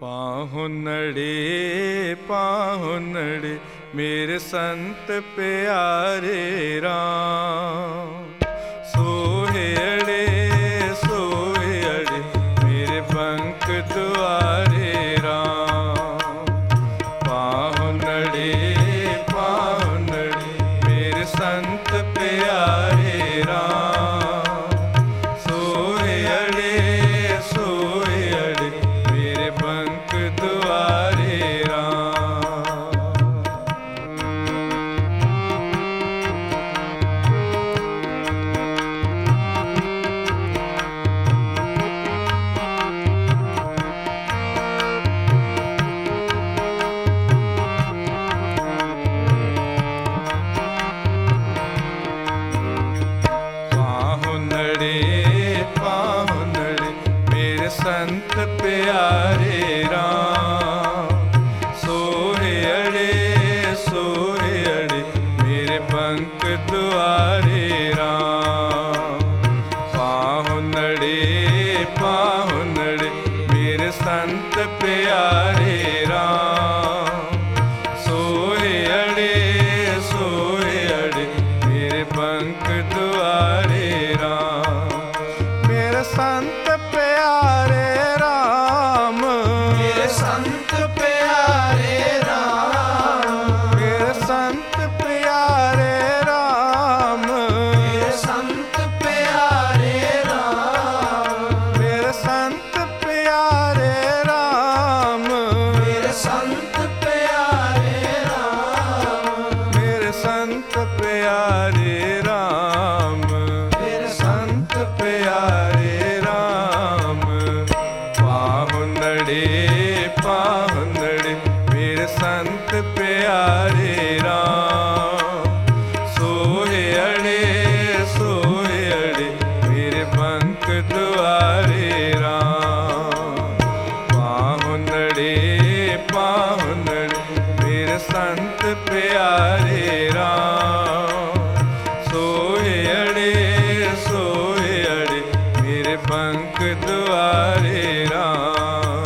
पाहुनड़े पाहुनड़े मेरे संत प्यारे राम, सोहे अड़े मेरे बंक द्वारे राम। पाहुनड़े पाहुनड़े मेरे संत प्यारे राम, सोहे अड़े मेरे बंक द्वारे राम। पाहुनड़े पाहुनड़े मेरे संत प्यारे राम, सोहे अड़े मेरे बंक द्वारे राम। पाहुनड़े पाहुनड़े मेरे संत प्यारे राम, सोहे अड़े मेरे बंक द्वारे राम। मेरे संत प्यारे राम, मेरे संत प्यारे राम, मेरे संत प्यारे राम, मेरे संत प्यारे राम, मेरे संत प्यारे राम, मेरे संत प्यारे राम, मेरे संत प्यारे राम, मेरे संत प्यारे राम। पाहुनड़े पाहुनड़े मेरे संत प्यारे राम, सोहे अड़े मेरे बंक द्वारे राम। पाहुनड़े पाहुनड़े मेरे संत प्यारे राम, सोहे अड़े मेरे बंक द्वारे राम।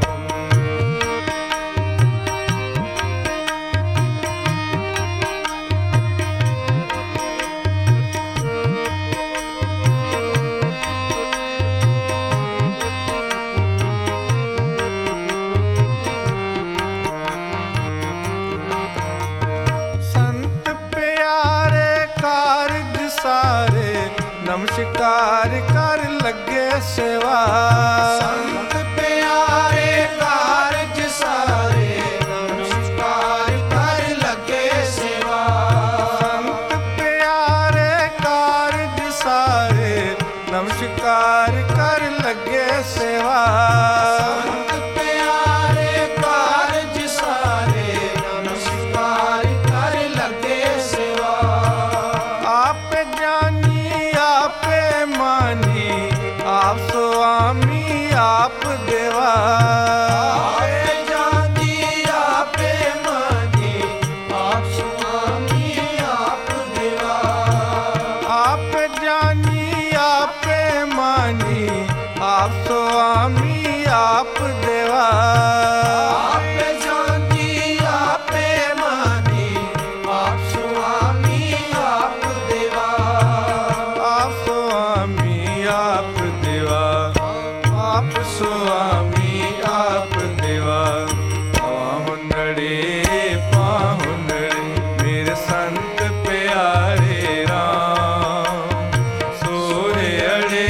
संत प्यारे कारज सारे नमस्कार कर लगे सेवा। संत प्यारे कारज सारे नमस्कार कर लगे सेवा। संत प्यारे कारज सारे नमस्कार कर लगे सेवा। संत प्यारे कारज सारे नमस्कार कर लगे सेवा। आप जानी आप मानी आप स्वामी आप देवा। आपे जानी आपे मानी आप स्वामी आप देवा। आप जानी आप मानी आप स्वामी आप देवा। आपे जानी आपे मानी आप स्वामी आप देवा। आप स्वामी आप देवा, आप स्वामी आप देवा। पाहुनड़े पाहुनड़े मेरे संत प्यारे राम, सोहे अड़े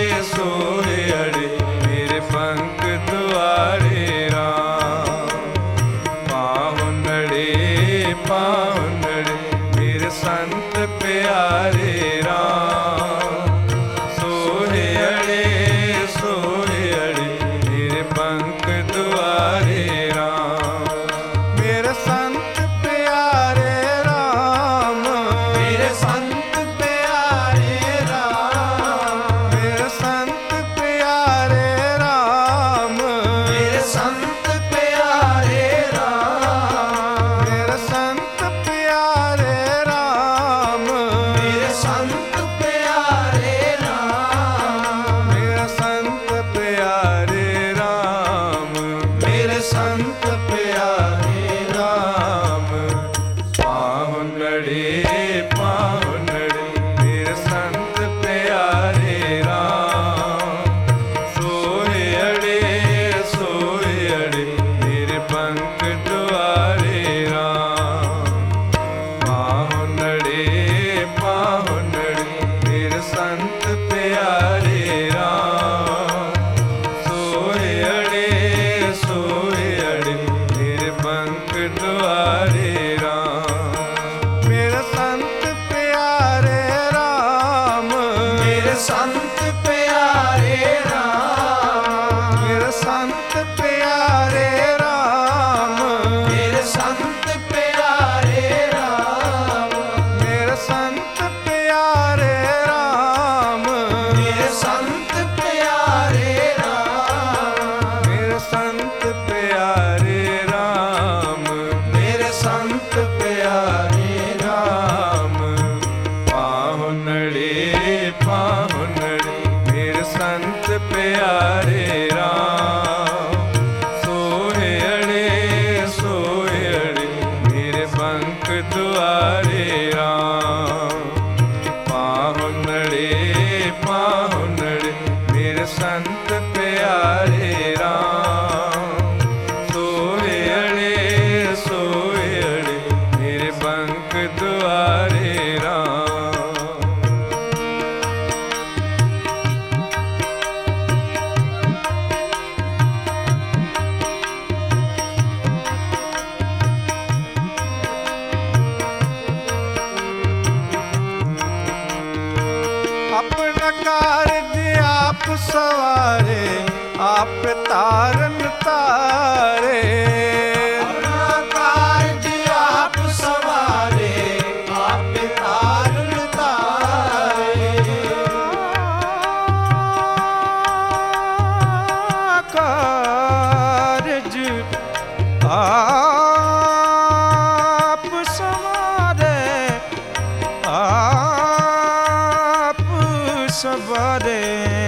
मेरे बंक द्वारे राम। पाहुनड़े पाहुनड़े मेरे संत प्यारे राम, सोहे अड़े मेरे ਪਿਆਰੇ ਰਾਮ। ਸੋਹਿਆੜੇ ਸੋਹਿਆੜੇ ਮੇਰੇ ਬੰਕ ਦੁਆਰੇ ਰਾਮ। ਪਾਹੁਨੜੇ ਪਾਹੁਨੜੇ ਮੇਰੇ ਸੰਤ ਪਿਆਰੇ ਰਾਮ। ਸੋਹਿਆੜੇ ਸੋਹਿਆੜੇ ਮੇਰੇ ਬੰਕ ਦੁਆਰੇ ਰਾਮ। ਆਪਣਾ ਕਾਰਜ ਆਪ ਸਵਾਰੇ ਆਪ ਤਾਰਨ ਤਾਰੇ। ਆਪਣਾ ਕਾਰਜ ਆਪ ਸਵਾਰੇ ਆਪ ਤਾਰਨ ਤਾਰੇ। ਕਾਰਜ ਆਪ ਸਵਾਰੇ ਆਪ ਸਵਾਰੇ।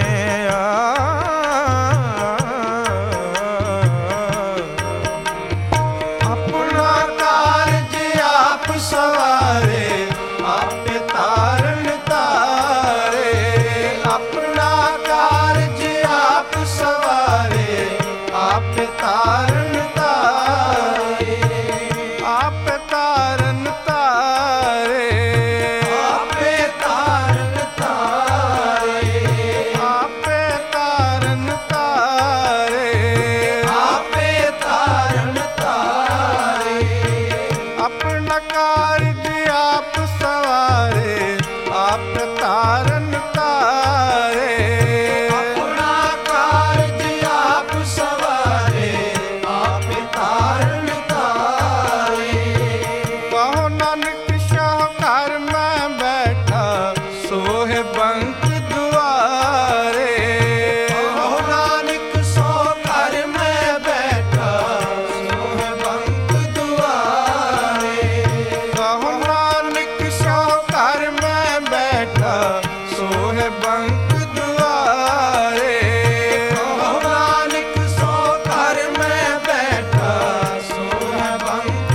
ਆਪਣਾ ਕਾਰਜ ਆਪ ਸਵਾਰੇ ਆਪ ਤਾਰਨ ਤਾਰੇ। ਆਪਣਾ ਕਾਰਜ ਆਪ ਸਵਾਰੇ ਆਪ ਤਾਰਨ ਤਾਰੇ। ਆਪ ਤਾਰਨ ਤਾਰੇ। ਆਪੇ ਤਾਰਨ ਤਾਰੇ। ਆਪੇ ਤਾਰਨ ਤਾਰੇ। ਆਪੇ ਤਾਰਨ ਤਾਰੇ। ਆਪਣਾ ਕਾਰਜ ਆਪ ਸਵਾਰੇ ਆਪ ਤਾਰਨ ਤਾਰੇ। ਆਪਣਾ ਕਾਰਜ ਆਪ ਸਵਾਰੇ ਆਪ ਤਾਰਨ ਤਾਰੇ। ਕਹੋ ਨਾਨਕ ਸ਼ਾਹਕਾਰ ਮੈਂ ਬੈਠਾ ਸੋਹਿ ਬੰਕ ਦੁਆਰੇ। ਕਹੋ ਨਾਨਕ ਸੋ ਘਰ ਮੈਂ ਬੈਠਾ ਸੋਹਿ ਬੰਕ ਦੁਆਰੇ। ਕਹੋ ਨਾਨਕ ਸ਼ਾਹਕਾਰ ਮੈਂ ਬੈਠਾ ਸੋਹਿ ਬੰਕ ਦੁਆਰੇ। ਕਹੋ ਨਾਨਕ ਸੋ ਘਰ ਮੈਂ ਬੈਠਾ ਸੋਹਿ ਬੰਕ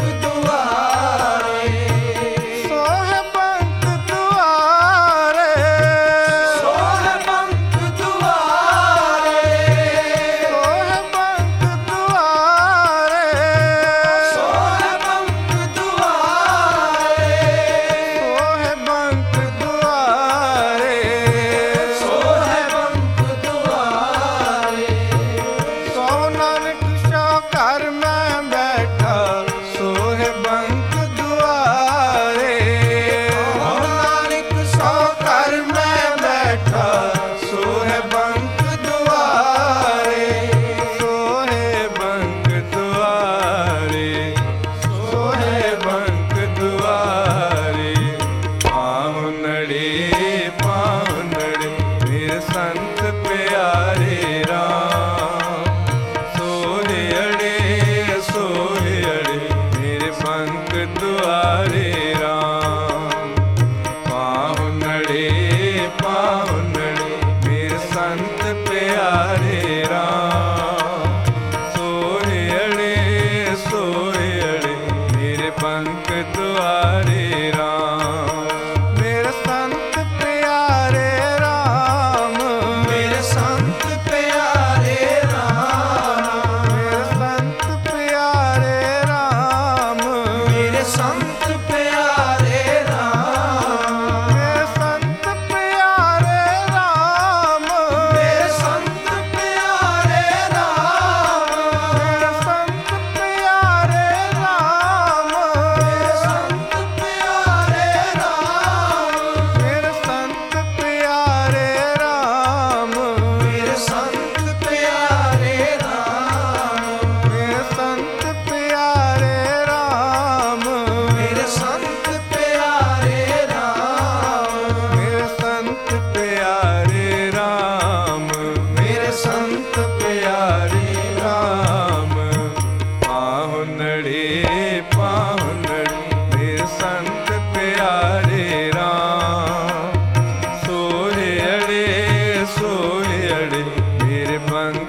ਦੁਆਰੇ। ਸੋਹਿ ਬੰਕ ਦੁਆਰੇ। ਸੋਹਿ ਬੰਕ ਦੁਆਰੇ। ਸੋਹਿ ਬੰਕ ਦੁਆਰੇ। ਸੋਹਿ ਬੰਕ ਦੁਆਰੇ। ਸੋਹਿ ਬੰਕ ਦੁਆਰੇ। ਸੋਹਿ ਬੰਕ ਦੁਆਰੇ। ਕਹੋ ਨਾਨਕ ਸ਼ਾਹਕਾਰ ਮੈਂ ਬੈਠਾ ਸੋਹਿ ਬੰਕ ਦੁਆਰੇ। ਕਹੋ ਨਾਨਕ ਸੋ ਘਰ ਮੈਂ ਬੈਠਾ ਸੋਹਿ ਬੰਕ ਦੁਆਰੇ। ਸੋਹਿ ਬੰਕ ਦੁਆਰੇ। ਸੋਹਿ ਬੰਕ ਦੁਆਰੇ। ਪਾਹੁਨੜੇ ਪਾਹੁਨੜੇ ਮੇਰੇ ਸੰਤ ਪਿਆਰੇ ਰਾਮ। ਸੋਹਿਆੜੇ ਸੋਹਿਆੜੇ ਮੇਰੇ ਬੰਕ ਦੁਆਰੇ ਰਾਮ। ਪਾਹੁਨੜੇ ਪਾਹੁਨੜੇ ਮੇਰੇ ਸੰਤ ਪਿਆਰੇ ਰਾਮ। ਸੋਹਿਆੜੇ ਸੋਹਿਆੜੇ ਮੇਰੇ ਬੰਕ ਦੁਆਰੇ ਰਾਮ। ਮੇਰੇ ਸੰਤ ਪਿਆਰੇ ਰਾਮ। ਮੇਰੇ ਸੰਤ ਪਿਆਰੇ ਰਾਮ। ਮੇਰੇ ਸੰਤ ਪਿਆਰੇ ਰਾਮ। ਮੇਰੇ ਸੰਤ ਪਿਆਰੇ ਰਾਮ। ਮੇਰੇ ਸੰਤ ਪਿਆਰੇ ਰਾਮ। ਮੇਰੇ ਸੰਤ ਪਿਆਰੇ ਰਾਮ। ਮੇਰੇ ਸੰਤ ਪਿਆਰੇ ਰਾਮ। ਮੇਰੇ ਸੰਤ ਪਿਆਰੇ ਰਾਮ। ਮੇਰੇ ਸੰਤ ਪਿਆਰੇ ਰਾਮ। ਮੇਰੇ ਸੰਤ ਪਿਆਰੇ ਰਾਮ। ਮੇਰੇ ਸੰਤ ਪਿਆਰੇ ਰਾਮ। ਮੇਰੇ ਸੰਤ ਪਿਆਰੇ ਰਾਮ। ਮੇਰੇ ਸੰਤ ਪਿਆਰੇ ਰਾਮ। ਮੇਰੇ ਸੰਤ ਪਿਆਰੇ ਰਾਮ। ਪਾਹੁਨੜੇ ਪਾਹੁਨੜੇ ਮੇਰੇ ਸੰਤ ਪਿਆਰੇ ਰਾਮ। ਸੋਹਿਆੜੇ ਸੋਹਿਆੜੇ भंग